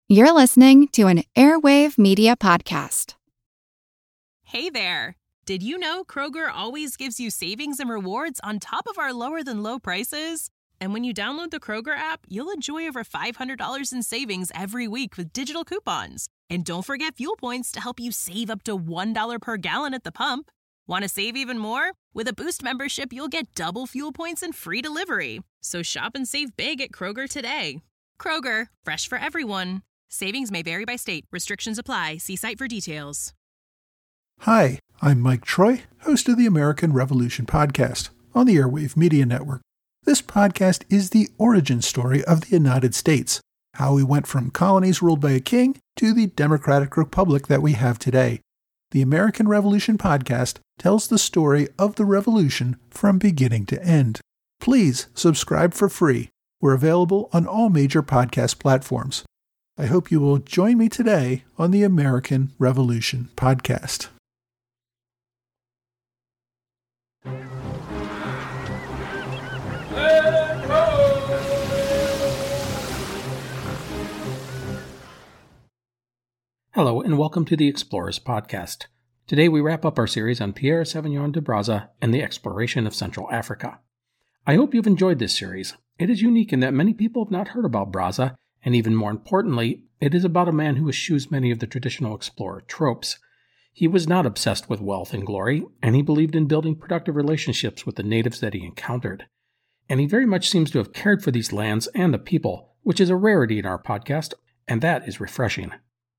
You're listening to an Airwave Media Podcast. Hey there! Did you know Kroger always gives you savings and rewards on top of our lower-than-low prices? And when you download the Kroger app, you'll enjoy over $500 in savings every week with digital coupons. And don't forget fuel points to help you save up to $1 per gallon at the pump. Want to save even more? With a Boost membership, you'll get double fuel points and free delivery. So shop and save big at Kroger today. Kroger, fresh for everyone. Savings may vary by state. Restrictions apply. See site for details. Hi, I'm Mike Troy, host of the American Revolution podcast on the Airwave Media Network. This podcast is the origin story of the United States, how we went from colonies ruled by a king to the democratic republic that we have today. The American Revolution podcast tells the story of the revolution from beginning to end. Please subscribe for free. We're available on all major podcast platforms. I hope you will join me today on the American Revolution podcast. Hello, and welcome to the Explorers Podcast. Today we wrap up our series on Pierre Sauvignon de Brazza and the exploration of Central Africa. I hope you've enjoyed this series. It is unique in that many people have not heard about Brazza, and even more importantly, it is about a man who eschews many of the traditional explorer tropes. He was not obsessed with wealth and glory, and he believed in building productive relationships with the natives that he encountered. And he very much seems to have cared for these lands and the people, which is a rarity in our podcast, and that is refreshing.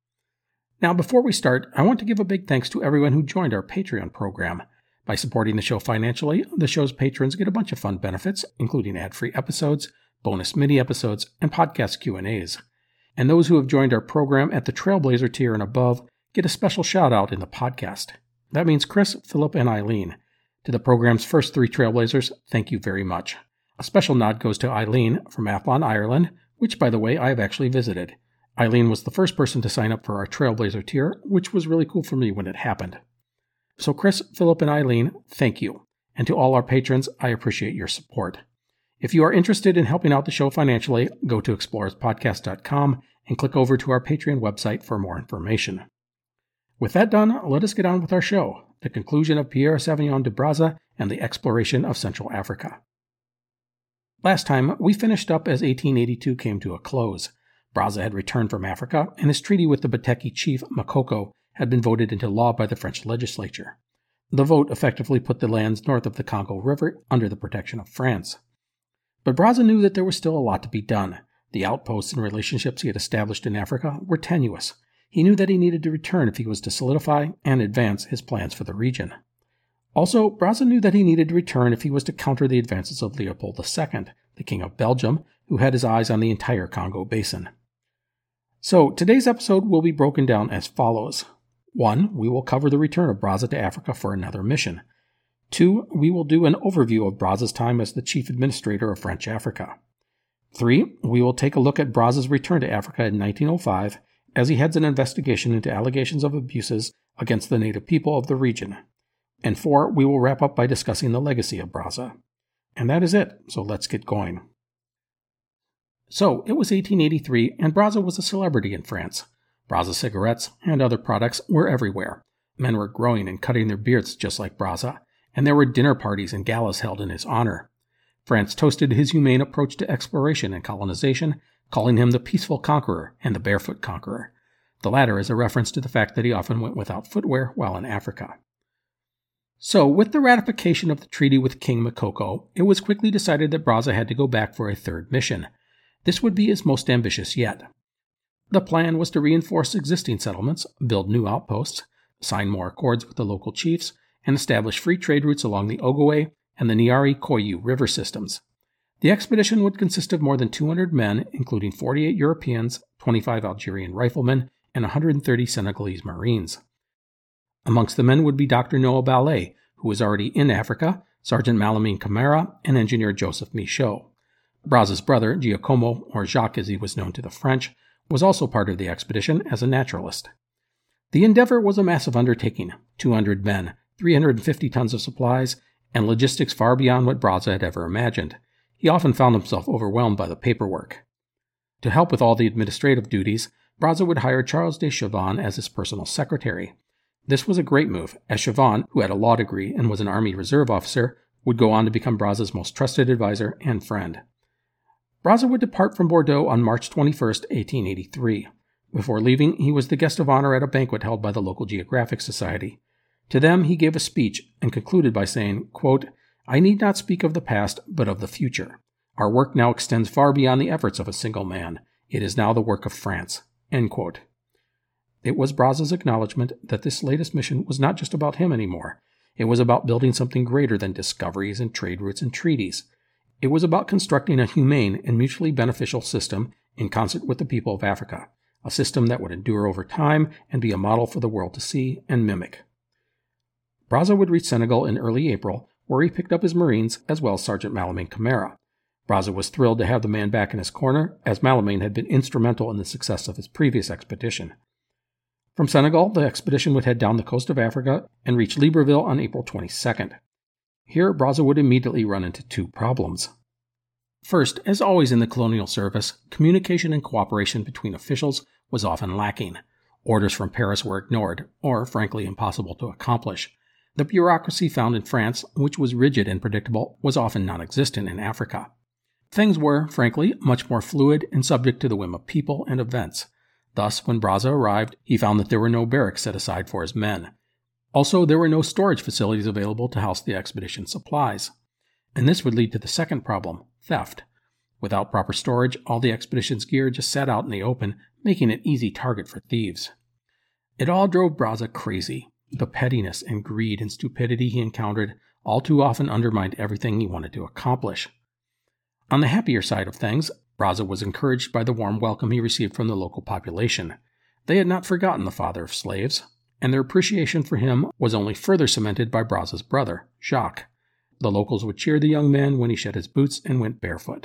Now, before we start, I want to give a big thanks to everyone who joined our Patreon program. By supporting the show financially, the show's patrons get a bunch of fun benefits, including ad-free episodes, bonus mini-episodes, and podcast Q&As. And those who have joined our program at the Trailblazer tier and above get a special shout-out in the podcast. That means Chris, Philip, and Eileen. To the program's first 3 Trailblazers, thank you very much. A special nod goes to Eileen from Athlone, Ireland, which, by the way, I have actually visited. Eileen was the first person to sign up for our Trailblazer tier, which was really cool for me when it happened. So Chris, Philip, and Eileen, thank you. And to all our patrons, I appreciate your support. If you are interested in helping out the show financially, go to explorerspodcast.com and click over to our Patreon website for more information. With that done, let us get on with our show, the conclusion of Pierre Sauvignon de Brazza and the exploration of Central Africa. Last time, we finished up as 1882 came to a close. Brazza had returned from Africa, and his treaty with the Bateki chief, Makoko, had been voted into law by the French legislature. The vote effectively put the lands north of the Congo River under the protection of France. But Brazza knew that there was still a lot to be done. The outposts and relationships he had established in Africa were tenuous. He knew that he needed to return if he was to solidify and advance his plans for the region. Also, Brazza knew that he needed to return if he was to counter the advances of Leopold II, the King of Belgium, who had his eyes on the entire Congo basin. So, today's episode will be broken down as follows. 1. We will cover the return of Brazza to Africa for another mission. 2. We will do an overview of Brazza's time as the chief administrator of French Africa. 3. We will take a look at Brazza's return to Africa in 1905 as he heads an investigation into allegations of abuses against the native people of the region. And 4. We will wrap up by discussing the legacy of Brazza. And that is it, so let's get going. So, it was 1883, and Brazza was a celebrity in France. Brazza cigarettes and other products were everywhere. Men were growing and cutting their beards just like Brazza, and there were dinner parties and galas held in his honor. France toasted his humane approach to exploration and colonization, calling him the peaceful conqueror and the barefoot conqueror. The latter is a reference to the fact that he often went without footwear while in Africa. So, with the ratification of the treaty with King Makoko, it was quickly decided that Brazza had to go back for a third mission. This would be his most ambitious yet. The plan was to reinforce existing settlements, build new outposts, sign more accords with the local chiefs, and establish free trade routes along the Ogowe and the Niari-Koyu river systems. The expedition would consist of more than 200 men, including 48 Europeans, 25 Algerian riflemen, and 130 Senegalese Marines. Amongst the men would be Dr. Noah Ballet, who was already in Africa, Sergeant Malamine Camara, and Engineer Joseph Michaud. Brazza's brother, Giacomo, or Jacques as he was known to the French, was also part of the expedition as a naturalist. The endeavor was a massive undertaking, 200 men, 350 tons of supplies, and logistics far beyond what Brazza had ever imagined. He often found himself overwhelmed by the paperwork. To help with all the administrative duties, Brazza would hire Charles de Chavannes as his personal secretary. This was a great move, as Chavannes, who had a law degree and was an Army Reserve officer, would go on to become Brazza's most trusted advisor and friend. Brazza would depart from Bordeaux on March 21, 1883. Before leaving, he was the guest of honor at a banquet held by the local Geographic Society. To them, he gave a speech and concluded by saying, quote, "I need not speak of the past, but of the future. Our work now extends far beyond the efforts of a single man. It is now the work of France." End quote. It was Brazza's acknowledgement that this latest mission was not just about him anymore. It was about building something greater than discoveries and trade routes and treaties. It was about constructing a humane and mutually beneficial system in concert with the people of Africa, a system that would endure over time and be a model for the world to see and mimic. Brazza would reach Senegal in early April, where he picked up his Marines as well as Sergeant Malamine Camara. Brazza was thrilled to have the man back in his corner, as Malamine had been instrumental in the success of his previous expedition. From Senegal, the expedition would head down the coast of Africa and reach Libreville on April 22nd. Here, Brazza would immediately run into two problems. First, as always in the colonial service, communication and cooperation between officials was often lacking. Orders from Paris were ignored, or frankly impossible to accomplish. The bureaucracy found in France, which was rigid and predictable, was often non-existent in Africa. Things were, frankly, much more fluid and subject to the whim of people and events. Thus, when Brazza arrived, he found that there were no barracks set aside for his men. Also, there were no storage facilities available to house the expedition's supplies. And this would lead to the second problem, theft. Without proper storage, all the expedition's gear just sat out in the open, making it an easy target for thieves. It all drove Brazza crazy. The pettiness and greed and stupidity he encountered all too often undermined everything he wanted to accomplish. On the happier side of things, Brazza was encouraged by the warm welcome he received from the local population. They had not forgotten the father of slaves, and their appreciation for him was only further cemented by Brazza's brother, Jacques. The locals would cheer the young man when he shed his boots and went barefoot.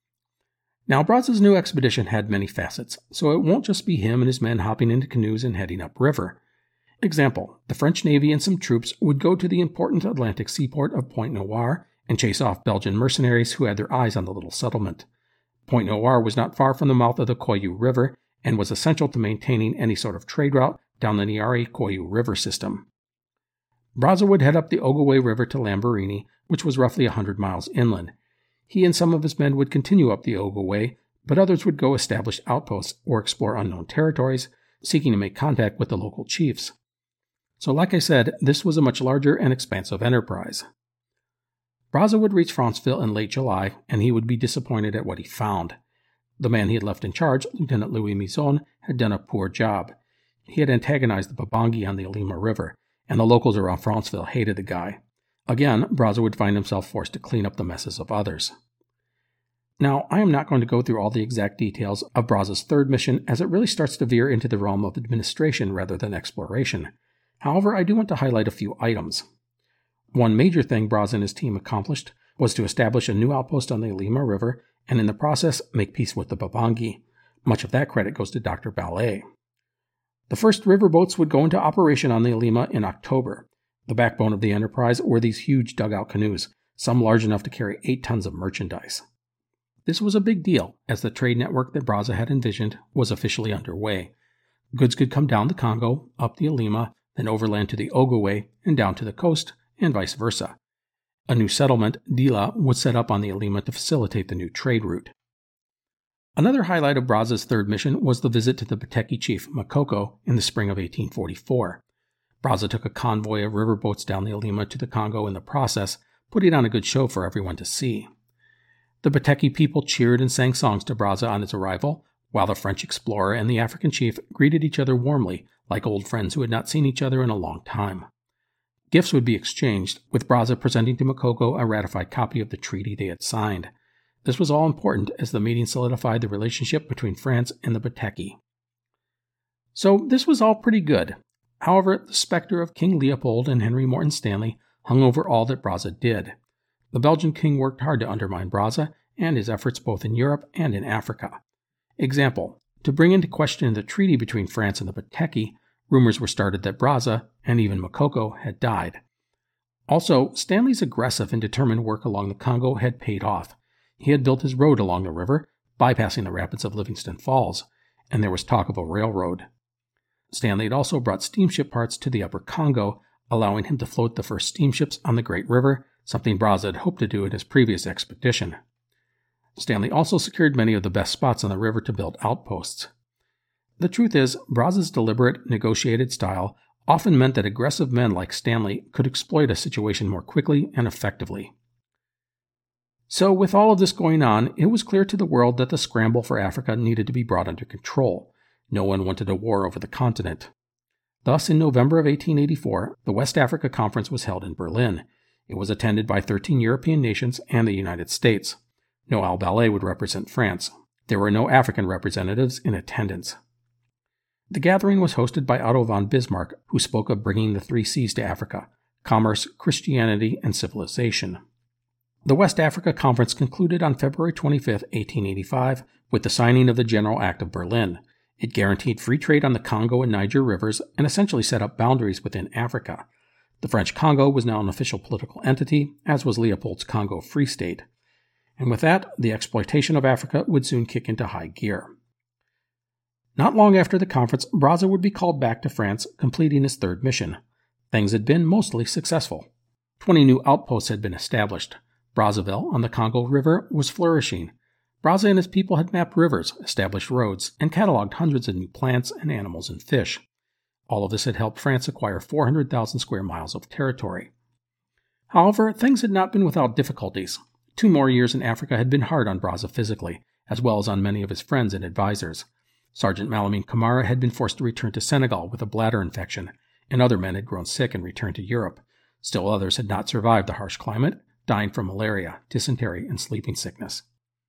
Now, Brazza's new expedition had many facets, so it won't just be him and his men hopping into canoes and heading upriver. Example, the French Navy and some troops would go to the important Atlantic seaport of Pointe Noire and chase off Belgian mercenaries who had their eyes on the little settlement. Pointe Noire was not far from the mouth of the Koyou River and was essential to maintaining any sort of trade route down the Niari-Koyou River system. Brazza would head up the Ogowe River to Lambaréné, which was roughly 100 miles inland. He and some of his men would continue up the Ogowe, but others would go establish outposts or explore unknown territories, seeking to make contact with the local chiefs. So like I said, this was a much larger and expansive enterprise. Brazza would reach Franceville in late July, and he would be disappointed at what he found. The man he had left in charge, Lieutenant Louis Mison, had done a poor job. He had antagonized the Babangi on the Alima River, and the locals around Franceville hated the guy. Again, Brazza would find himself forced to clean up the messes of others. Now, I am not going to go through all the exact details of Brazza's third mission, as it really starts to veer into the realm of administration rather than exploration. However, I do want to highlight a few items. One major thing Brazza and his team accomplished was to establish a new outpost on the Alima River and in the process make peace with the Babangi. Much of that credit goes to Dr. Ballet. The first riverboats would go into operation on the Alima in October. The backbone of the enterprise were these huge dugout canoes, some large enough to carry 8 tons of merchandise. This was a big deal, as the trade network that Brazza had envisioned was officially underway. Goods could come down the Congo, up the Alima, then overland to the Ogowe, and down to the coast, and vice versa. A new settlement, Dila, was set up on the Alima to facilitate the new trade route. Another highlight of Brazza's third mission was the visit to the Bateki chief, Makoko, in the spring of 1844. Brazza took a convoy of riverboats down the Alima to the Congo in the process, putting on a good show for everyone to see. The Bateki people cheered and sang songs to Brazza on his arrival, while the French explorer and the African chief greeted each other warmly, like old friends who had not seen each other in a long time. Gifts would be exchanged, with Brazza presenting to Makoko a ratified copy of the treaty they had signed. This was all important as the meeting solidified the relationship between France and the Bateki. So this was all pretty good. However, the specter of King Leopold and Henry Morton Stanley hung over all that Brazza did. The Belgian king worked hard to undermine Brazza and his efforts both in Europe and in Africa. Example, to bring into question the treaty between France and the Bateki, rumors were started that Brazza, and even Makoko, had died. Also, Stanley's aggressive and determined work along the Congo had paid off. He had built his road along the river, bypassing the rapids of Livingston Falls, and there was talk of a railroad. Stanley had also brought steamship parts to the Upper Congo, allowing him to float the first steamships on the Great River, something Brazza had hoped to do in his previous expedition. Stanley also secured many of the best spots on the river to build outposts. The truth is, Brazza's deliberate, negotiated style often meant that aggressive men like Stanley could exploit a situation more quickly and effectively. So, with all of this going on, it was clear to the world that the scramble for Africa needed to be brought under control. No one wanted a war over the continent. Thus, in November of 1884, the West Africa Conference was held in Berlin. It was attended by 13 European nations and the United States. Noël Ballet would represent France. There were no African representatives in attendance. The gathering was hosted by Otto von Bismarck, who spoke of bringing the 3 C's to Africa: commerce, Christianity, and civilization. The West Africa Conference concluded on February 25, 1885, with the signing of the General Act of Berlin. It guaranteed free trade on the Congo and Niger rivers and essentially set up boundaries within Africa. The French Congo was now an official political entity, as was Leopold's Congo Free State. And with that, the exploitation of Africa would soon kick into high gear. Not long after the conference, Brazza would be called back to France, completing his 3rd mission. Things had been mostly successful. 20 new outposts had been established. Brazzaville, on the Congo River, was flourishing. Brazza and his people had mapped rivers, established roads, and cataloged hundreds of new plants and animals and fish. All of this had helped France acquire 400,000 square miles of territory. However, things had not been without difficulties. 2 more years in Africa had been hard on Brazza physically, as well as on many of his friends and advisors. Sergeant Malamine Camara had been forced to return to Senegal with a bladder infection, and other men had grown sick and returned to Europe. Still others had not survived the harsh climate, dying from malaria, dysentery, and sleeping sickness.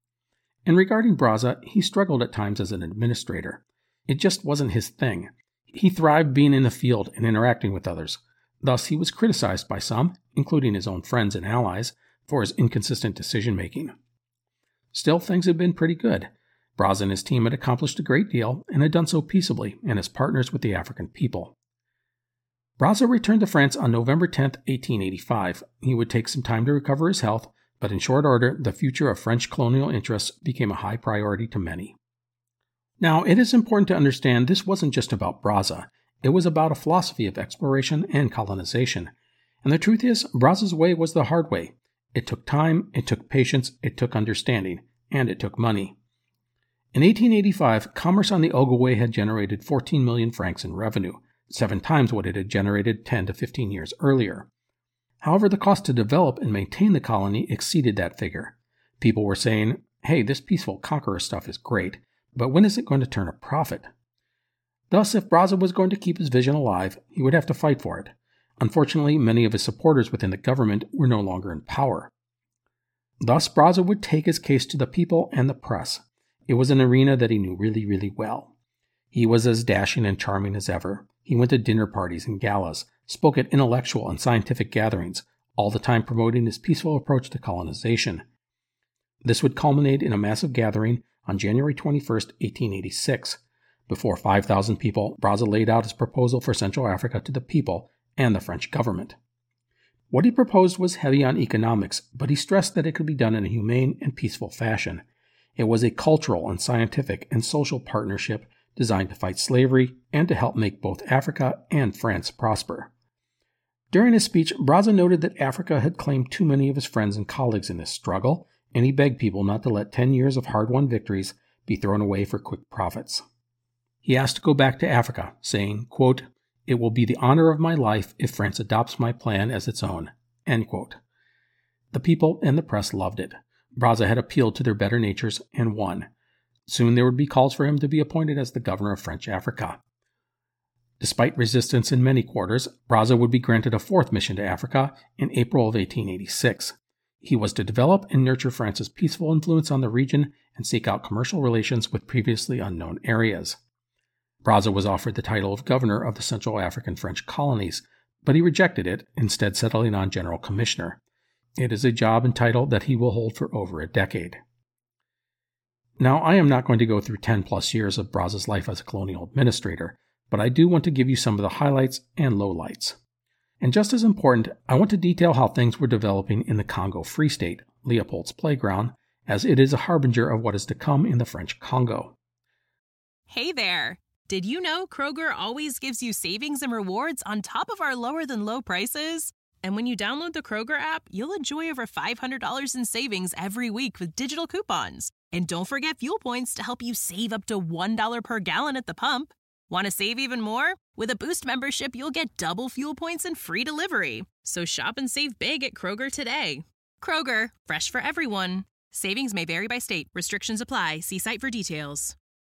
And regarding Brazza, he struggled at times as an administrator. It just wasn't his thing. He thrived being in the field and interacting with others. Thus, he was criticized by some, including his own friends and allies, for his inconsistent decision-making. Still, things had been pretty good. Brazza and his team had accomplished a great deal and had done so peaceably and as partners with the African people. Brazza returned to France on November 10, 1885. He would take some time to recover his health, but in short order, the future of French colonial interests became a high priority to many. Now, it is important to understand this wasn't just about Brazza. It was about a philosophy of exploration and colonization. And the truth is, Brazza's way was the hard way. It took time, it took patience, it took understanding, and it took money. In 1885, commerce on the Ogooué had generated 14 million francs in revenue, 7 times what it had generated 10 to 15 years earlier. However, the cost to develop and maintain the colony exceeded that figure. People were saying, hey, this peaceful conqueror stuff is great, but when is it going to turn a profit? Thus, if Brazza was going to keep his vision alive, he would have to fight for it. Unfortunately, many of his supporters within the government were no longer in power. Thus, Brazza would take his case to the people and the press. It was an arena that he knew really, really well. He was as dashing and charming as ever. He went to dinner parties and galas, spoke at intellectual and scientific gatherings, all the time promoting his peaceful approach to colonization. This would culminate in a massive gathering on January 21, 1886. Before 5,000 people, Brazza laid out his proposal for Central Africa to the people and the French government. What he proposed was heavy on economics, but he stressed that it could be done in a humane and peaceful fashion. It was a cultural and scientific and social partnership designed to fight slavery and to help make both Africa and France prosper. During his speech, Brazza noted that Africa had claimed too many of his friends and colleagues in this struggle, and he begged people not to let 10 years of hard-won victories be thrown away for quick profits. He asked to go back to Africa, saying, quote, "It will be the honor of my life if France adopts my plan as its own." End quote. The people and the press loved it. Brazza had appealed to their better natures and won. Soon there would be calls for him to be appointed as the governor of French Africa. Despite resistance in many quarters, Brazza would be granted a 4th mission to Africa in April of 1886. He was to develop and nurture France's peaceful influence on the region and seek out commercial relations with previously unknown areas. Brazza was offered the title of governor of the Central African French colonies, but he rejected it, instead settling on general commissioner. It is a job and title that he will hold for over a decade. Now, I am not going to go through 10-plus years of Brazza's life as a colonial administrator, but I do want to give you some of the highlights and lowlights. And just as important, I want to detail how things were developing in the Congo Free State, Leopold's playground, as it is a harbinger of what is to come in the French Congo. Hey there! Did you know Kroger always gives you savings and rewards on top of our lower-than-low prices? And when you download the Kroger app, you'll enjoy over $500 in savings every week with digital coupons. And don't forget fuel points to help you save up to $1 per gallon at the pump. Want to save even more? With a Boost membership, you'll get double fuel points and free delivery. So shop and save big at Kroger today. Kroger, fresh for everyone. Savings may vary by state. Restrictions apply. See site for details.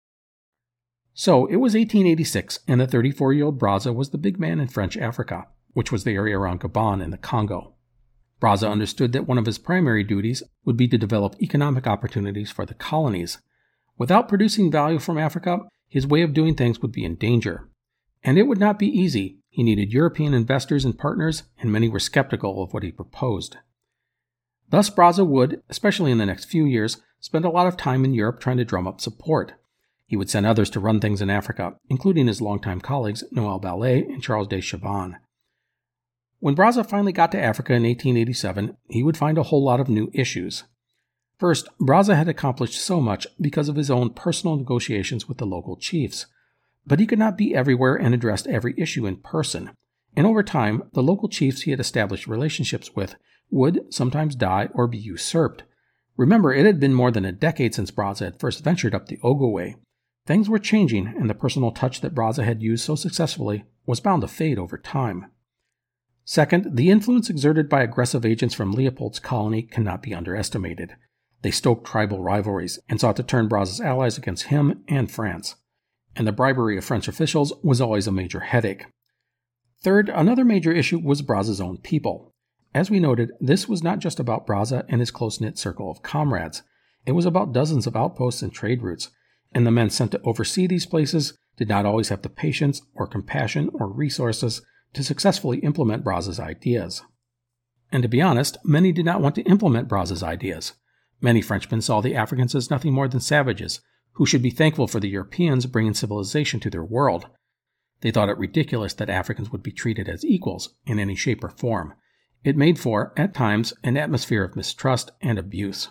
So, it was 1886, and the 34-year-old Brazza was the big man in French Africa, which was the area around Gabon and the Congo. Brazza understood that one of his primary duties would be to develop economic opportunities for the colonies. Without producing value from Africa, his way of doing things would be in danger. And it would not be easy. He needed European investors and partners, and many were skeptical of what he proposed. Thus, Brazza would, especially in the next few years, spend a lot of time in Europe trying to drum up support. He would send others to run things in Africa, including his longtime colleagues Noël Ballet and Charles de Chavannes. When Brazza finally got to Africa in 1887, he would find a whole lot of new issues. First, Brazza had accomplished so much because of his own personal negotiations with the local chiefs. But he could not be everywhere and address every issue in person. And over time, the local chiefs he had established relationships with would sometimes die or be usurped. Remember, it had been more than a decade since Brazza had first ventured up the Ogowe. Things were changing, and the personal touch that Brazza had used so successfully was bound to fade over time. Second, the influence exerted by aggressive agents from Leopold's colony cannot be underestimated. They stoked tribal rivalries and sought to turn Brazza's allies against him and France. And the bribery of French officials was always a major headache. Third, another major issue was Brazza's own people. As we noted, this was not just about Brazza and his close-knit circle of comrades. It was about dozens of outposts and trade routes, and the men sent to oversee these places did not always have the patience or compassion or resources to successfully implement Brazza's ideas. And to be honest, many did not want to implement Brazza's ideas. Many Frenchmen saw the Africans as nothing more than savages, who should be thankful for the Europeans bringing civilization to their world. They thought it ridiculous that Africans would be treated as equals in any shape or form. It made for, at times, an atmosphere of mistrust and abuse.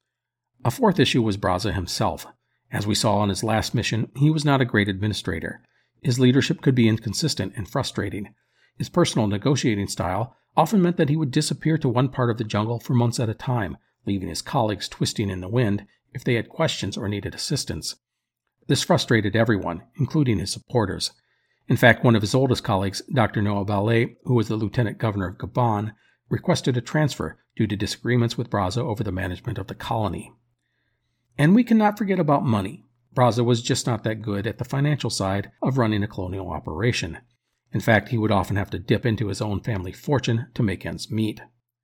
A fourth issue was Brazza himself. As we saw on his last mission, he was not a great administrator. His leadership could be inconsistent and frustrating. His personal negotiating style often meant that he would disappear to one part of the jungle for months at a time, leaving his colleagues twisting in the wind if they had questions or needed assistance. This frustrated everyone, including his supporters. In fact, one of his oldest colleagues, Dr. Noël Ballet, who was the lieutenant governor of Gabon, requested a transfer due to disagreements with Brazza over the management of the colony. And we cannot forget about money. Brazza was just not that good at the financial side of running a colonial operation. In fact, he would often have to dip into his own family fortune to make ends meet.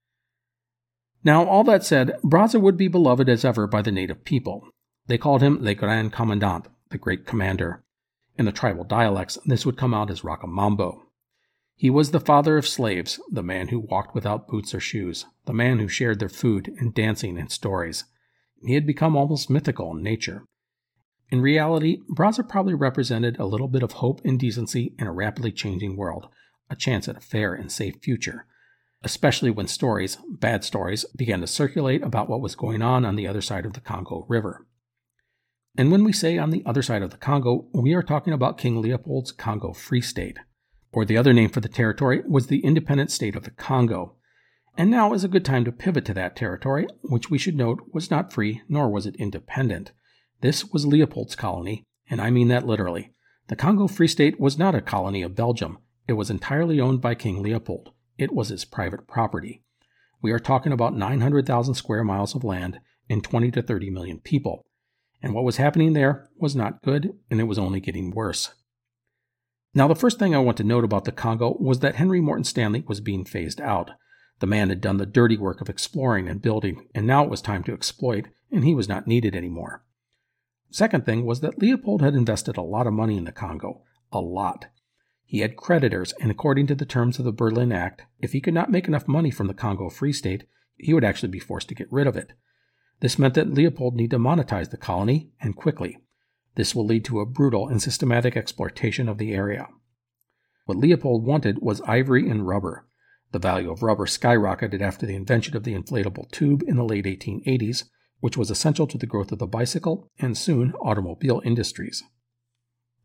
Now, all that said, Brazza would be beloved as ever by the native people. They called him Le Grand Commandant, the Great Commander. In the tribal dialects, this would come out as Rakamambo. He was the father of slaves, the man who walked without boots or shoes, the man who shared their food and dancing and stories. He had become almost mythical in nature. In reality, Brazza probably represented a little bit of hope and decency in a rapidly changing world, a chance at a fair and safe future, especially when stories, bad stories, began to circulate about what was going on the other side of the Congo River. And when we say on the other side of the Congo, we are talking about King Leopold's Congo Free State, or the other name for the territory was the independent state of the Congo. And now is a good time to pivot to that territory, which we should note was not free, nor was it independent. This was Leopold's colony, and I mean that literally. The Congo Free State was not a colony of Belgium. It was entirely owned by King Leopold. It was his private property. We are talking about 900,000 square miles of land and 20 to 30 million people. And what was happening there was not good, and it was only getting worse. Now, the first thing I want to note about the Congo was that Henry Morton Stanley was being phased out. The man had done the dirty work of exploring and building, and now it was time to exploit, and he was not needed anymore. Second thing was that Leopold had invested a lot of money in the Congo. A lot. He had creditors, and according to the terms of the Berlin Act, if he could not make enough money from the Congo Free State, he would actually be forced to get rid of it. This meant that Leopold needed to monetize the colony, and quickly. This will lead to a brutal and systematic exploitation of the area. What Leopold wanted was ivory and rubber. The value of rubber skyrocketed after the invention of the inflatable tube in the late 1880s, which was essential to the growth of the bicycle and soon automobile industries.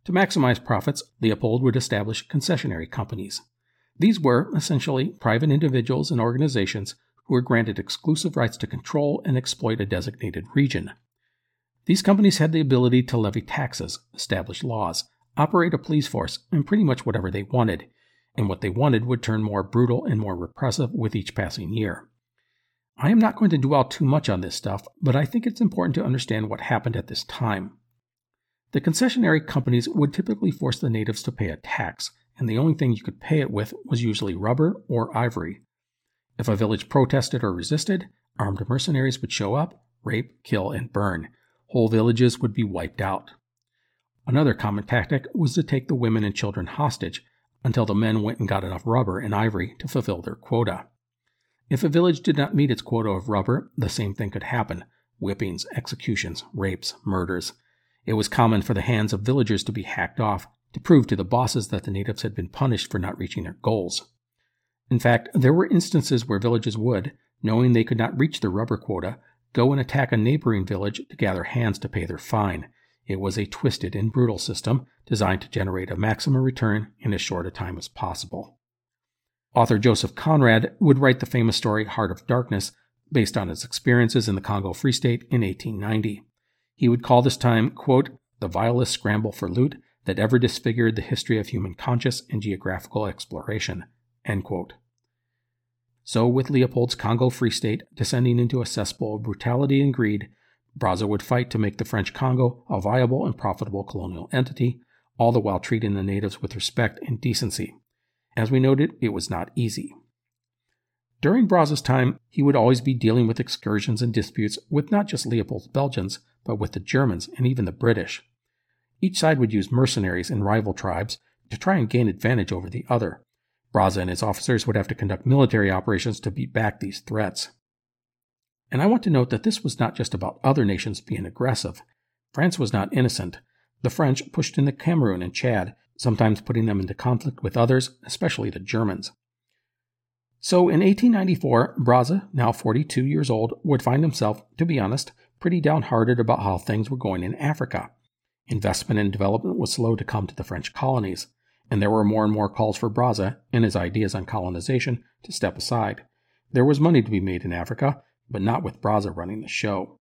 To maximize profits, Leopold would establish concessionary companies. These were, essentially, private individuals and organizations who were granted exclusive rights to control and exploit a designated region. These companies had the ability to levy taxes, establish laws, operate a police force, and pretty much whatever they wanted, and what they wanted would turn more brutal and more repressive with each passing year. I am not going to dwell too much on this stuff, but I think it's important to understand what happened at this time. The concessionary companies would typically force the natives to pay a tax, and the only thing you could pay it with was usually rubber or ivory. If a village protested or resisted, armed mercenaries would show up, rape, kill, and burn. Whole villages would be wiped out. Another common tactic was to take the women and children hostage until the men went and got enough rubber and ivory to fulfill their quota. If a village did not meet its quota of rubber, the same thing could happen: whippings, executions, rapes, murders. It was common for the hands of villagers to be hacked off to prove to the bosses that the natives had been punished for not reaching their goals. In fact, there were instances where villages would, knowing they could not reach their rubber quota, go and attack a neighboring village to gather hands to pay their fine. It was a twisted and brutal system designed to generate a maximum return in as short a time as possible. Author Joseph Conrad would write the famous story Heart of Darkness based on his experiences in the Congo Free State in 1890. He would call this time, quote, "the vilest scramble for loot that ever disfigured the history of human conscience and geographical exploration," end quote. So with Leopold's Congo Free State descending into a cesspool of brutality and greed, Brazza would fight to make the French Congo a viable and profitable colonial entity, all the while treating the natives with respect and decency. As we noted, it was not easy. During Brazza's time, he would always be dealing with excursions and disputes with not just Leopold's Belgians, but with the Germans and even the British. Each side would use mercenaries and rival tribes to try and gain advantage over the other. Brazza and his officers would have to conduct military operations to beat back these threats. And I want to note that this was not just about other nations being aggressive. France was not innocent. The French pushed into Cameroon and Chad, sometimes putting them into conflict with others, especially the Germans. So in 1894, Brazza, now 42 years old, would find himself, to be honest, pretty downhearted about how things were going in Africa. Investment and development was slow to come to the French colonies, and there were more and more calls for Brazza and his ideas on colonization to step aside. There was money to be made in Africa, but not with Brazza running the show.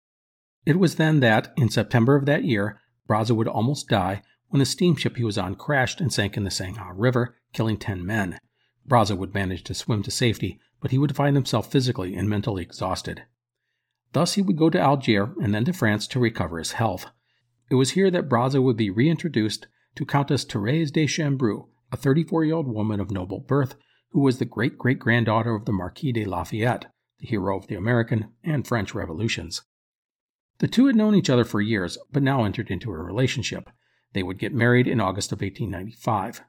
It was then that, in September of that year, Brazza would almost die when a steamship he was on crashed and sank in the Sangha River, killing 10 men. Brazza would manage to swim to safety, but he would find himself physically and mentally exhausted. Thus he would go to Algiers and then to France to recover his health. It was here that Brazza would be reintroduced to Countess Thérèse de Chambreau, a 34-year-old woman of noble birth who was the great-great-granddaughter of the Marquis de Lafayette, the hero of the American and French revolutions. The two had known each other for years, but now entered into a relationship. They would get married in August of 1895.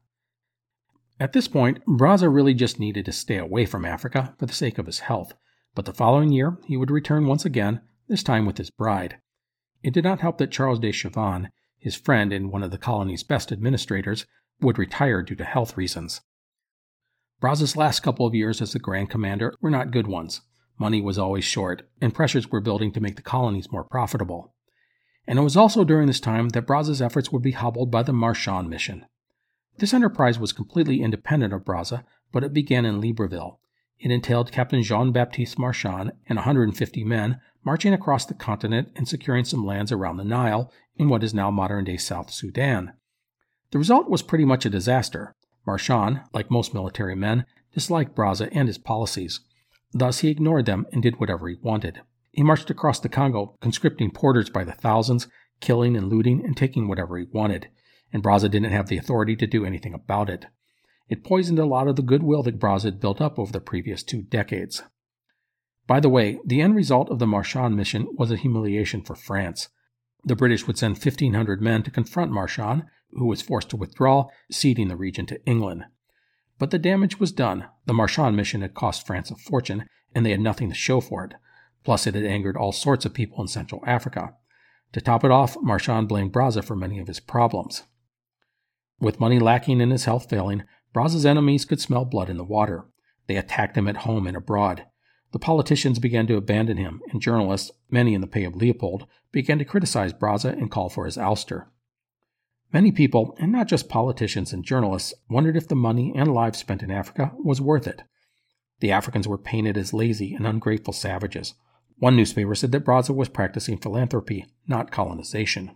At this point, Brazza really just needed to stay away from Africa for the sake of his health, but the following year he would return once again, this time with his bride. It did not help that Charles de Chavannes, his friend and one of the colony's best administrators, would retire due to health reasons. Brazza's last couple of years as the Grand Commander were not good ones. Money was always short, and pressures were building to make the colonies more profitable. And it was also during this time that Brazza's efforts would be hobbled by the Marchand mission. This enterprise was completely independent of Brazza, but it began in Libreville. It entailed Captain Jean-Baptiste Marchand and 150 men marching across the continent and securing some lands around the Nile in what is now modern-day South Sudan. The result was pretty much a disaster. Marchand, like most military men, disliked Brazza and his policies. Thus he ignored them and did whatever he wanted. He marched across the Congo, conscripting porters by the thousands, killing and looting and taking whatever he wanted, and Brazza didn't have the authority to do anything about it. It poisoned a lot of the goodwill that Brazza had built up over the previous 2 decades. By the way, the end result of the Marchand mission was a humiliation for France. The British would send 1,500 men to confront Marchand, who was forced to withdraw, ceding the region to England. But the damage was done. The Marchand mission had cost France a fortune, and they had nothing to show for it. Plus, it had angered all sorts of people in Central Africa. To top it off, Marchand blamed Brazza for many of his problems. With money lacking and his health failing, Brazza's enemies could smell blood in the water. They attacked him at home and abroad. The politicians began to abandon him, and journalists, many in the pay of Leopold, began to criticize Brazza and call for his ouster. Many people, and not just politicians and journalists, wondered if the money and lives spent in Africa was worth it. The Africans were painted as lazy and ungrateful savages. One newspaper said that Brazza was practicing philanthropy, not colonization.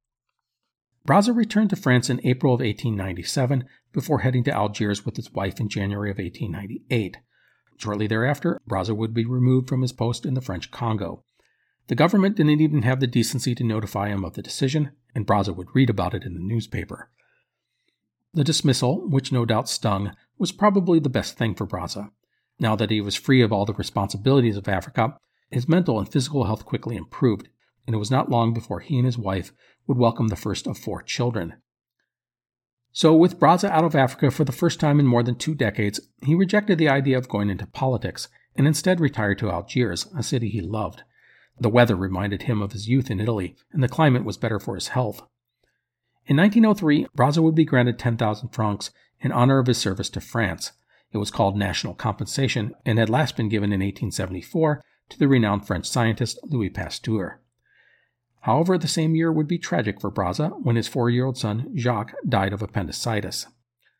Brazza returned to France in April of 1897 before heading to Algiers with his wife in January of 1898. Shortly thereafter, Brazza would be removed from his post in the French Congo. The government didn't even have the decency to notify him of the decision, and Brazza would read about it in the newspaper. The dismissal, which no doubt stung, was probably the best thing for Brazza. Now that he was free of all the responsibilities of Africa, his mental and physical health quickly improved, and it was not long before he and his wife would welcome the first of 4 children. So, with Brazza out of Africa for the first time in more than 2 decades, he rejected the idea of going into politics, and instead retired to Algiers, a city he loved. The weather reminded him of his youth in Italy, and the climate was better for his health. In 1903, Brazza would be granted 10,000 francs in honor of his service to France. It was called national compensation, and had last been given in 1874 to the renowned French scientist Louis Pasteur. However, the same year would be tragic for Brazza when his 4-year-old son, Jacques, died of appendicitis.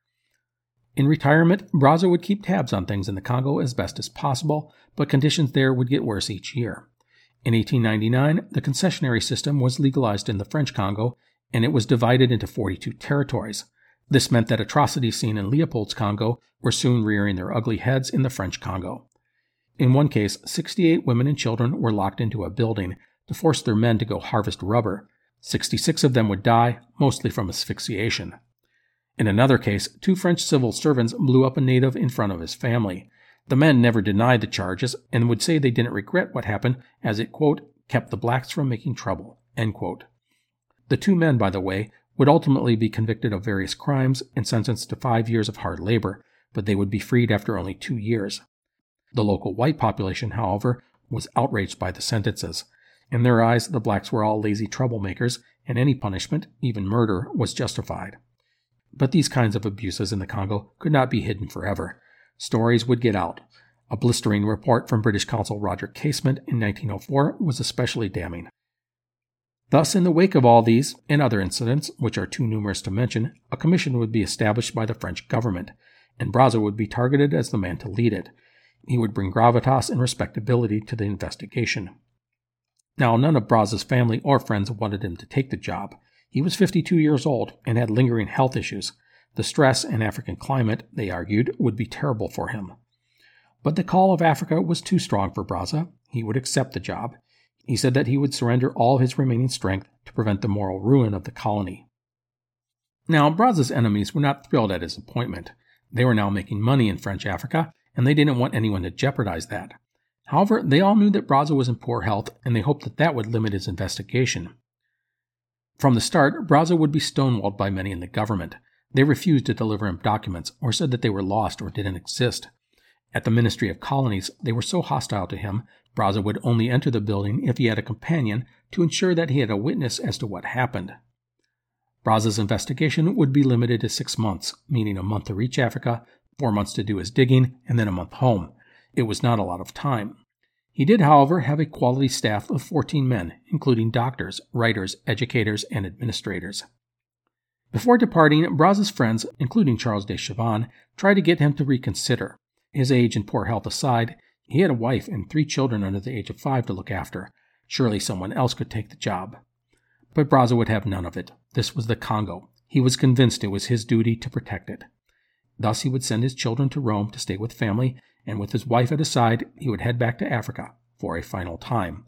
In retirement, Brazza would keep tabs on things in the Congo as best as possible, but conditions there would get worse each year. In 1899, the concessionary system was legalized in the French Congo, and it was divided into 42 territories. This meant that atrocities seen in Leopold's Congo were soon rearing their ugly heads in the French Congo. In one case, 68 women and children were locked into a building to force their men to go harvest rubber. 66 of them would die, mostly from asphyxiation. In another case, 2 French civil servants blew up a native in front of his family. The men never denied the charges and would say they didn't regret what happened as it, quote, kept the blacks from making trouble, end quote. The 2 men, by the way, would ultimately be convicted of various crimes and sentenced to 5 years of hard labor, but they would be freed after only 2 years. The local white population, however, was outraged by the sentences. In their eyes, the blacks were all lazy troublemakers, and any punishment, even murder, was justified. But these kinds of abuses in the Congo could not be hidden forever. Stories would get out. A blistering report from British Consul Roger Casement in 1904 was especially damning. Thus, in the wake of all these and other incidents, which are too numerous to mention, a commission would be established by the French government, and Brazza would be targeted as the man to lead it. He would bring gravitas and respectability to the investigation. Now, none of Brazza's family or friends wanted him to take the job. He was 52 years old and had lingering health issues. The stress and African climate, they argued, would be terrible for him. But the call of Africa was too strong for Brazza. He would accept the job. He said that he would surrender all his remaining strength to prevent the moral ruin of the colony. Now, Brazza's enemies were not thrilled at his appointment. They were now making money in French Africa, and they didn't want anyone to jeopardize that. However, they all knew that Brazza was in poor health, and they hoped that that would limit his investigation. From the start, Brazza would be stonewalled by many in the government. They refused to deliver him documents, or said that they were lost or didn't exist. At the Ministry of Colonies, they were so hostile to him, Brazza would only enter the building if he had a companion to ensure that he had a witness as to what happened. Brazza's investigation would be limited to 6 months, meaning a month to reach Africa, 4 months to do his digging, and then a month home. It was not a lot of time. He did, however, have a quality staff of 14 men, including doctors, writers, educators, and administrators. Before departing, Brazza's friends, including Charles de Chavannes, tried to get him to reconsider. His age and poor health aside, he had a wife and 3 children under the age of 5 to look after. Surely someone else could take the job. But Brazza would have none of it. This was the Congo. He was convinced it was his duty to protect it. Thus he would send his children to Rome to stay with family, and with his wife at his side, he would head back to Africa for a final time.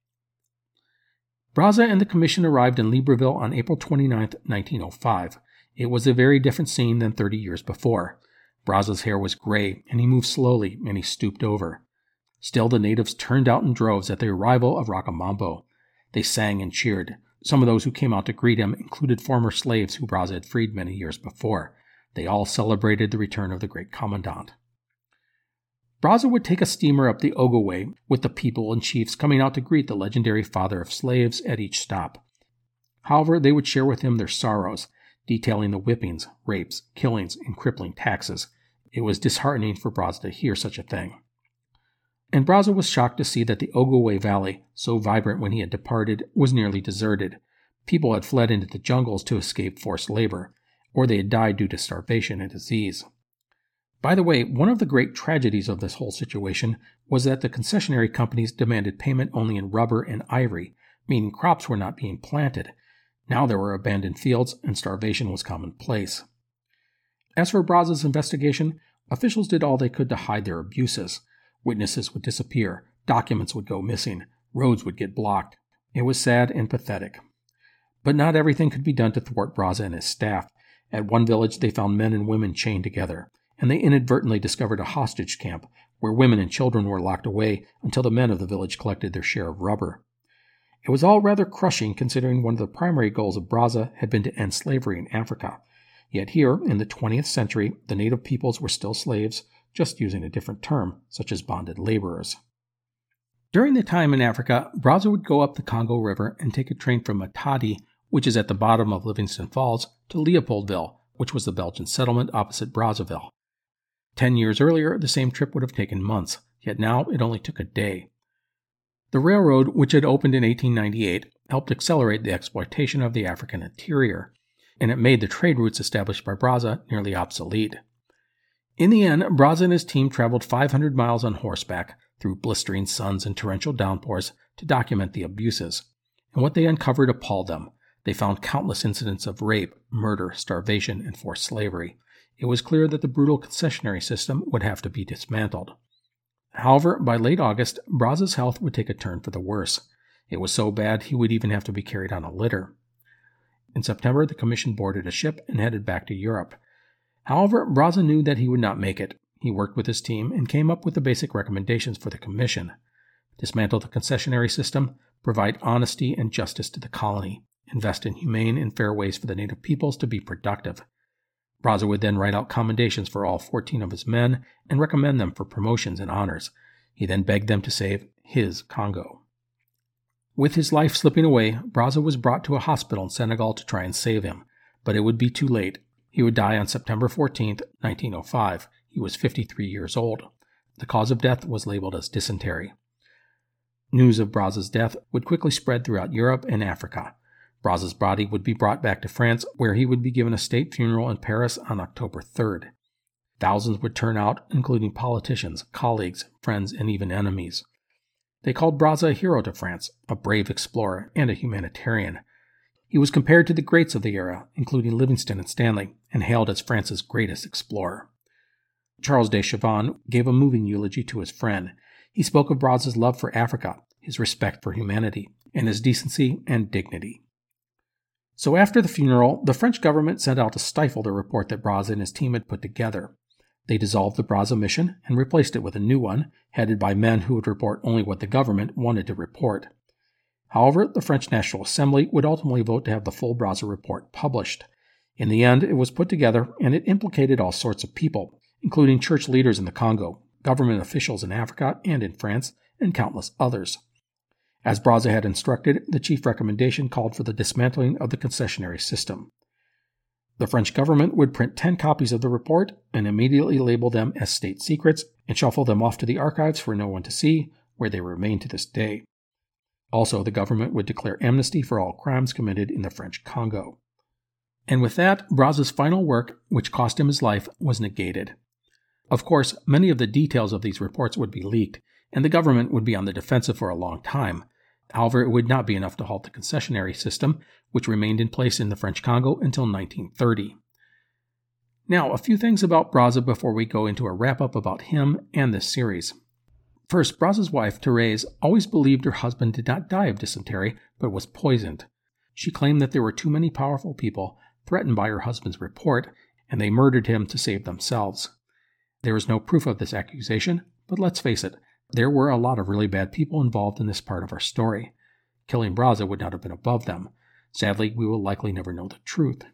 Brazza and the commission arrived in Libreville on April 29, 1905. It was a very different scene than 30 years before. Brazza's hair was gray, and he moved slowly, and he stooped over. Still, the natives turned out in droves at the arrival of Rockamambo. They sang and cheered. Some of those who came out to greet him included former slaves who Brazza had freed many years before. They all celebrated the return of the great commandant. Brazza would take a steamer up the Ogoway, with the people and chiefs coming out to greet the legendary father of slaves at each stop. However, they would share with him their sorrows, detailing the whippings, rapes, killings, and crippling taxes. It was disheartening for Brazza to hear such a thing. And Brazza was shocked to see that the Ogoway Valley, so vibrant when he had departed, was nearly deserted. People had fled into the jungles to escape forced labor, or they had died due to starvation and disease. By the way, one of the great tragedies of this whole situation was that the concessionary companies demanded payment only in rubber and ivory, meaning crops were not being planted. Now there were abandoned fields, and starvation was commonplace. As for Brazza's investigation, officials did all they could to hide their abuses. Witnesses would disappear, documents would go missing, roads would get blocked. It was sad and pathetic. But not everything could be done to thwart Brazza and his staff. At one village, they found men and women chained together, and they inadvertently discovered a hostage camp where women and children were locked away until the men of the village collected their share of rubber. It was all rather crushing considering one of the primary goals of Brazza had been to end slavery in Africa. Yet here, in the 20th century, the native peoples were still slaves, just using a different term, such as bonded laborers. During the time in Africa, Brazza would go up the Congo River and take a train from Matadi, which is at the bottom of Livingston Falls, to Leopoldville, which was the Belgian settlement opposite Brazzaville. 10 years earlier, the same trip would have taken months, yet now it only took a day. The railroad, which had opened in 1898, helped accelerate the exploitation of the African interior, and it made the trade routes established by Brazza nearly obsolete. In the end, Brazza and his team traveled 500 miles on horseback through blistering suns and torrential downpours to document the abuses, and what they uncovered appalled them. They found countless incidents of rape, murder, starvation, and forced slavery. It was clear that the brutal concessionary system would have to be dismantled. However, by late August, Brazza's health would take a turn for the worse. It was so bad he would even have to be carried on a litter. In September, the commission boarded a ship and headed back to Europe. However, Brazza knew that he would not make it. He worked with his team and came up with the basic recommendations for the commission. Dismantle the concessionary system, provide honesty and justice to the colony, invest in humane and fair ways for the native peoples to be productive. Brazza would then write out commendations for all 14 of his men and recommend them for promotions and honors. He then begged them to save his Congo. With his life slipping away, Brazza was brought to a hospital in Senegal to try and save him, but it would be too late. He would die on September 14, 1905. He was 53 years old. The cause of death was labeled as dysentery. News of Brazza's death would quickly spread throughout Europe and Africa. Brazza's body would be brought back to France, where he would be given a state funeral in Paris on October 3rd. Thousands would turn out, including politicians, colleagues, friends, and even enemies. They called Brazza a hero to France, a brave explorer, and a humanitarian. He was compared to the greats of the era, including Livingstone and Stanley, and hailed as France's greatest explorer. Charles de Chavannes gave a moving eulogy to his friend. He spoke of Brazza's love for Africa, his respect for humanity, and his decency and dignity. So after the funeral, the French government set out to stifle the report that Brazza and his team had put together. They dissolved the Brazza mission and replaced it with a new one, headed by men who would report only what the government wanted to report. However, the French National Assembly would ultimately vote to have the full Brazza report published. In the end, it was put together, and it implicated all sorts of people, including church leaders in the Congo, government officials in Africa and in France, and countless others. As Brazza had instructed, the chief recommendation called for the dismantling of the concessionary system. The French government would print 10 copies of the report and immediately label them as state secrets and shuffle them off to the archives for no one to see, where they remain to this day. Also, the government would declare amnesty for all crimes committed in the French Congo. And with that, Brazza's final work, which cost him his life, was negated. Of course, many of the details of these reports would be leaked, and the government would be on the defensive for a long time. However, it would not be enough to halt the concessionary system, which remained in place in the French Congo until 1930. Now, a few things about Brazza before we go into a wrap-up about him and this series. First, Brazza's wife, Thérèse, always believed her husband did not die of dysentery, but was poisoned. She claimed that there were too many powerful people threatened by her husband's report, and they murdered him to save themselves. There is no proof of this accusation, but let's face it, there were a lot of really bad people involved in this part of our story. Killing Brazza would not have been above them. Sadly, we will likely never know the truth.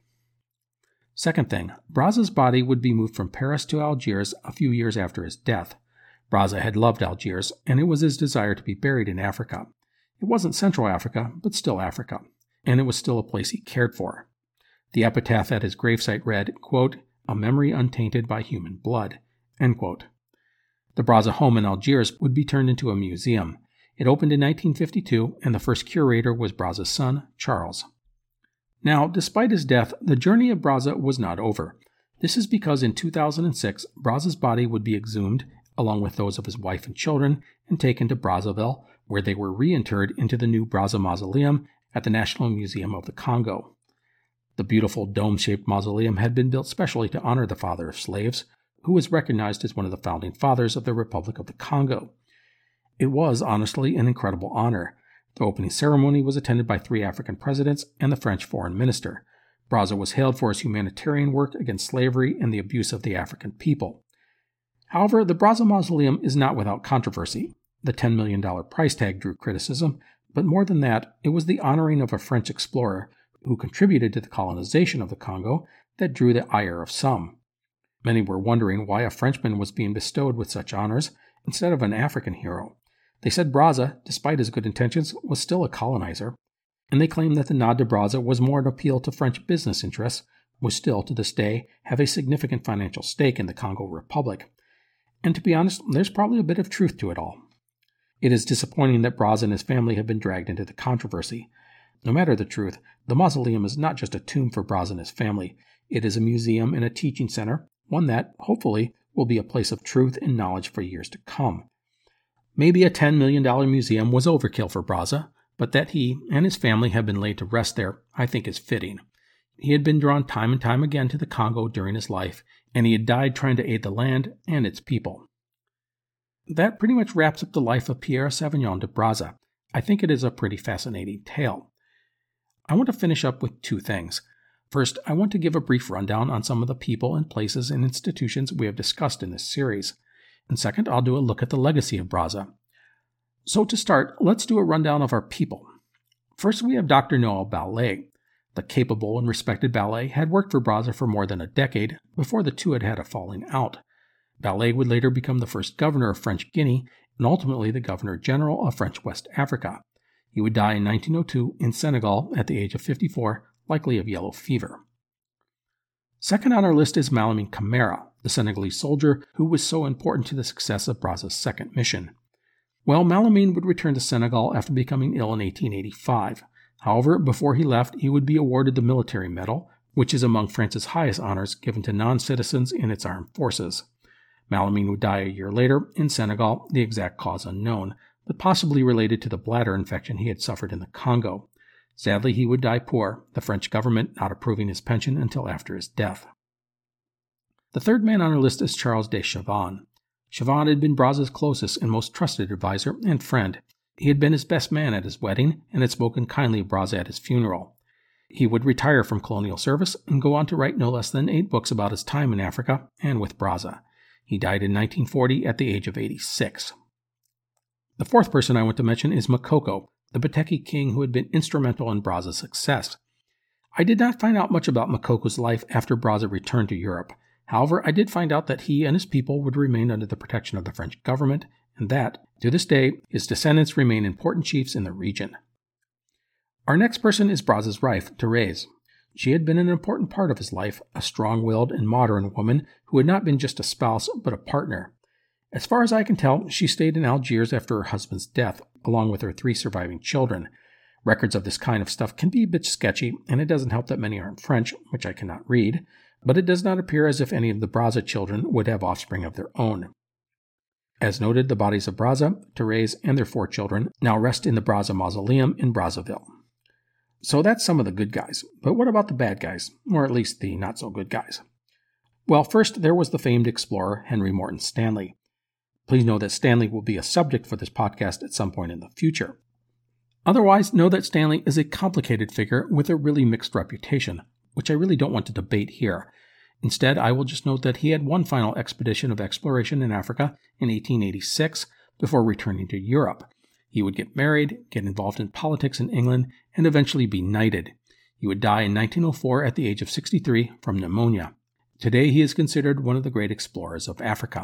Second thing, Brazza's body would be moved from Paris to Algiers a few years after his death. Brazza had loved Algiers, and it was his desire to be buried in Africa. It wasn't Central Africa, but still Africa, and it was still a place he cared for. The epitaph at his gravesite read, quote, "A memory untainted by human blood," end quote. The Brazza home in Algiers would be turned into a museum. It opened in 1952, and the first curator was Brazza's son, Charles. Now, despite his death, the journey of Brazza was not over. This is because in 2006, Brazza's body would be exhumed, along with those of his wife and children, and taken to Brazzaville, where they were reinterred into the new Brazza Mausoleum at the National Museum of the Congo. The beautiful dome-shaped mausoleum had been built specially to honor the father of slaves, who was recognized as one of the founding fathers of the Republic of the Congo. It was, honestly, an incredible honor. The opening ceremony was attended by 3 African presidents and the French foreign minister. Brazza was hailed for his humanitarian work against slavery and the abuse of the African people. However, the Brazza Mausoleum is not without controversy. The $10 million price tag drew criticism, but more than that, it was the honoring of a French explorer who contributed to the colonization of the Congo that drew the ire of some. Many were wondering why a Frenchman was being bestowed with such honors instead of an African hero. They said Brazza, despite his good intentions, was still a colonizer, and they claimed that the nod to Brazza was more an appeal to French business interests, which still, to this day, have a significant financial stake in the Congo Republic. And to be honest, there's probably a bit of truth to it all. It is disappointing that Brazza and his family have been dragged into the controversy. No matter the truth, the mausoleum is not just a tomb for Brazza and his family. It is a museum and a teaching center, one that, hopefully, will be a place of truth and knowledge for years to come. Maybe a $10 million museum was overkill for Brazza, but that he and his family have been laid to rest there, I think is fitting. He had been drawn time and time again to the Congo during his life, and he had died trying to aid the land and its people. That pretty much wraps up the life of Pierre Sévignon de Brazza. I think it is a pretty fascinating tale. I want to finish up with 2 things. First, I want to give a brief rundown on some of the people and places and institutions we have discussed in this series. And second, I'll do a look at the legacy of Brazza. So to start, let's do a rundown of our people. First, we have Dr. Noel Ballet. The capable and respected Ballet had worked for Brazza for more than a decade before the two had had a falling out. Ballet would later become the first governor of French Guinea and ultimately the governor-general of French West Africa. He would die in 1902 in Senegal at the age of 54, likely of yellow fever. Second on our list is Malamine Camara, the Senegalese soldier who was so important to the success of Brazza's second mission. Well, Malamine would return to Senegal after becoming ill in 1885. However, before he left, he would be awarded the Military Medal, which is among France's highest honors given to non-citizens in its armed forces. Malamine would die a year later in Senegal, the exact cause unknown, but possibly related to the bladder infection he had suffered in the Congo. Sadly, he would die poor, the French government not approving his pension until after his death. The third man on our list is Charles de Chavannes. Chavannes had been Brazza's closest and most trusted advisor and friend. He had been his best man at his wedding and had spoken kindly of Brazza at his funeral. He would retire from colonial service and go on to write no less than 8 books about his time in Africa and with Brazza. He died in 1940 at the age of 86. The fourth person I want to mention is Makoko, the Bateki king who had been instrumental in Brazza's success. I did not find out much about Makoko's life after Brazza returned to Europe. However, I did find out that he and his people would remain under the protection of the French government, and that, to this day, his descendants remain important chiefs in the region. Our next person is Brazza's wife, Thérèse. She had been an important part of his life, a strong-willed and modern woman who had not been just a spouse, but a partner. As far as I can tell, she stayed in Algiers after her husband's death, along with her 3 surviving children. Records of this kind of stuff can be a bit sketchy, and it doesn't help that many aren't French, which I cannot read, but it does not appear as if any of the Brazza children would have offspring of their own. As noted, the bodies of Brazza, Thérèse, and their 4 children now rest in the Brazza Mausoleum in Brazzaville. So that's some of the good guys, but what about the bad guys, or at least the not-so-good guys? Well, first there was the famed explorer Henry Morton Stanley. Please know that Stanley will be a subject for this podcast at some point in the future. Otherwise, know that Stanley is a complicated figure with a really mixed reputation, which I really don't want to debate here. Instead, I will just note that he had one final expedition of exploration in Africa in 1886 before returning to Europe. He would get married, get involved in politics in England, and eventually be knighted. He would die in 1904 at the age of 63 from pneumonia. Today, he is considered one of the great explorers of Africa.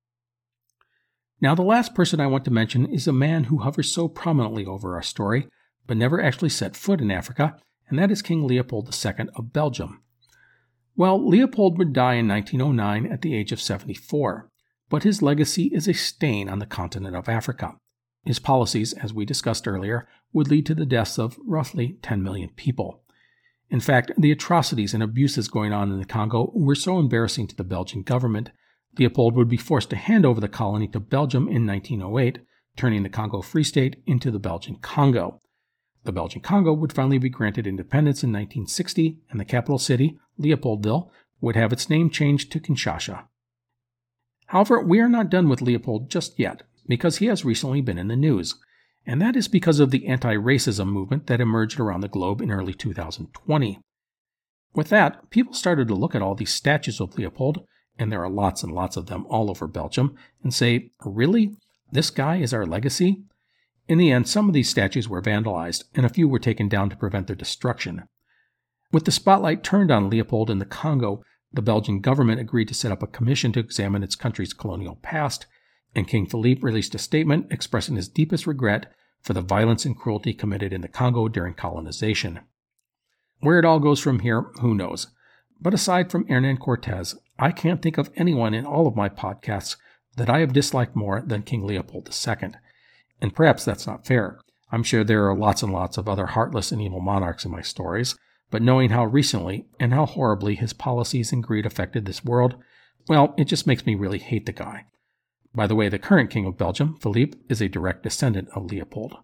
Now, the last person I want to mention is a man who hovers so prominently over our story, but never actually set foot in Africa, and that is King Leopold II of Belgium. Well, Leopold would die in 1909 at the age of 74, but his legacy is a stain on the continent of Africa. His policies, as we discussed earlier, would lead to the deaths of roughly 10 million people. In fact, the atrocities and abuses going on in the Congo were so embarrassing to the Belgian government, Leopold would be forced to hand over the colony to Belgium in 1908, turning the Congo Free State into the Belgian Congo. The Belgian Congo would finally be granted independence in 1960, and the capital city, Leopoldville, would have its name changed to Kinshasa. However, we are not done with Leopold just yet, because he has recently been in the news, and that is because of the anti-racism movement that emerged around the globe in early 2020. With that, people started to look at all these statues of Leopold, and there are lots and lots of them all over Belgium, and say, really? This guy is our legacy? In the end, some of these statues were vandalized, and a few were taken down to prevent their destruction. With the spotlight turned on Leopold in the Congo, the Belgian government agreed to set up a commission to examine its country's colonial past, and King Philippe released a statement expressing his deepest regret for the violence and cruelty committed in the Congo during colonization. Where it all goes from here, who knows? But aside from Hernan Cortés, I can't think of anyone in all of my podcasts that I have disliked more than King Leopold II. And perhaps that's not fair. I'm sure there are lots and lots of other heartless and evil monarchs in my stories, but knowing how recently and how horribly his policies and greed affected this world, well, it just makes me really hate the guy. By the way, the current King of Belgium, Philippe, is a direct descendant of Leopold.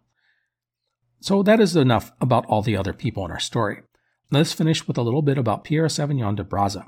So that is enough about all the other people in our story. Let's finish with a little bit about Pierre Sauvignon de Brazza.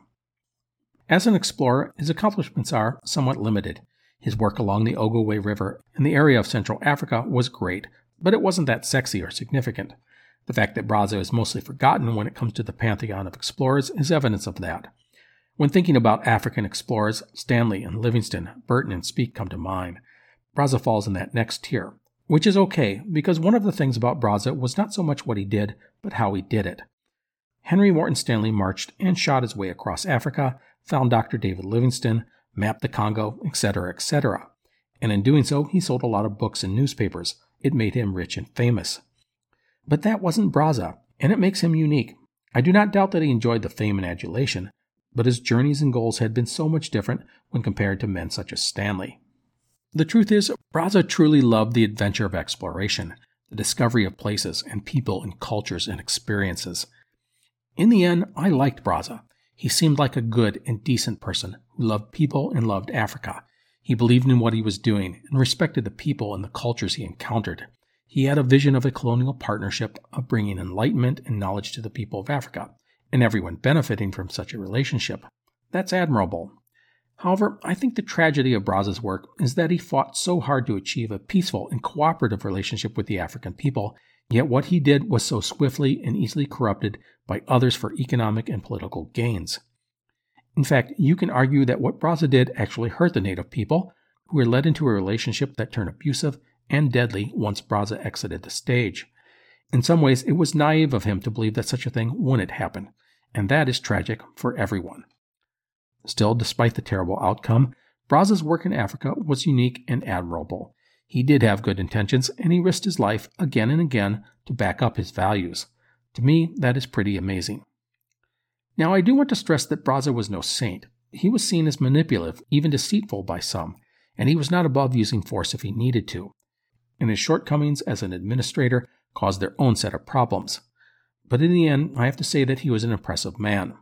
As an explorer, his accomplishments are somewhat limited. His work along the Ogowe River in the area of Central Africa was great, but it wasn't that sexy or significant. The fact that Brazza is mostly forgotten when it comes to the pantheon of explorers is evidence of that. When thinking about African explorers, Stanley and Livingstone, Burton and Speke come to mind. Brazza falls in that next tier, which is okay, because one of the things about Brazza was not so much what he did, but how he did it. Henry Morton Stanley marched and shot his way across Africa, found Dr. David Livingstone, mapped the Congo, etc., etc. And in doing so, he sold a lot of books and newspapers. It made him rich and famous. But that wasn't Brazza, and it makes him unique. I do not doubt that he enjoyed the fame and adulation, but his journeys and goals had been so much different when compared to men such as Stanley. The truth is, Brazza truly loved the adventure of exploration, the discovery of places and people and cultures and experiences. In the end, I liked Brazza. He seemed like a good and decent person who loved people and loved Africa. He believed in what he was doing and respected the people and the cultures he encountered. He had a vision of a colonial partnership of bringing enlightenment and knowledge to the people of Africa, and everyone benefiting from such a relationship. That's admirable. However, I think the tragedy of Brazza's work is that he fought so hard to achieve a peaceful and cooperative relationship with the African people, yet what he did was so swiftly and easily corrupted by others for economic and political gains. In fact, you can argue that what Brazza did actually hurt the native people, who were led into a relationship that turned abusive and deadly once Brazza exited the stage. In some ways, it was naive of him to believe that such a thing wouldn't happen, and that is tragic for everyone. Still, despite the terrible outcome, Brazza's work in Africa was unique and admirable. He did have good intentions, and he risked his life again and again to back up his values. To me, that is pretty amazing. Now, I do want to stress that Brazza was no saint. He was seen as manipulative, even deceitful by some, and he was not above using force if he needed to. And his shortcomings as an administrator caused their own set of problems. But in the end, I have to say that he was an impressive man.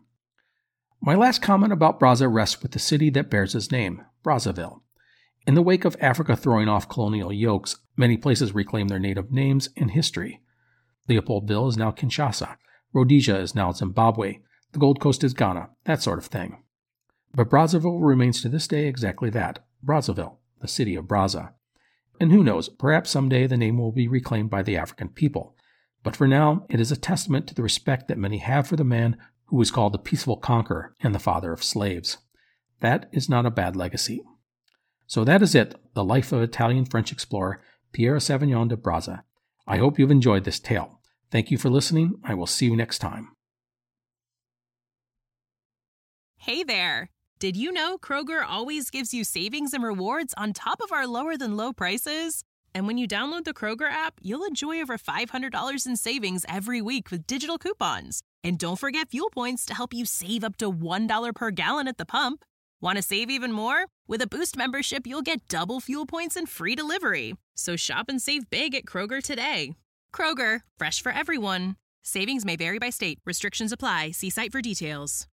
My last comment about Brazza rests with the city that bears his name, Brazzaville. In the wake of Africa throwing off colonial yokes, many places reclaim their native names and history. Leopoldville is now Kinshasa. Rhodesia is now Zimbabwe. The Gold Coast is Ghana, that sort of thing. But Brazzaville remains to this day exactly that, Brazzaville, the city of Brazza. And who knows, perhaps someday the name will be reclaimed by the African people. But for now, it is a testament to the respect that many have for the man who was called the peaceful conqueror and the father of slaves. That is not a bad legacy. So that is it, the life of Italian-French explorer Pierre Sauvignon de Brazza. I hope you've enjoyed this tale. Thank you for listening. I will see you next time. Hey there! Did you know Kroger always gives you savings and rewards on top of our lower-than-low prices? And when you download the Kroger app, you'll enjoy over $500 in savings every week with digital coupons. And don't forget fuel points to help you save up to $1 per gallon at the pump. Want to save even more? With a Boost membership, you'll get double fuel points and free delivery. So shop and save big at Kroger today. Kroger, fresh for everyone. Savings may vary by state. Restrictions apply. See site for details.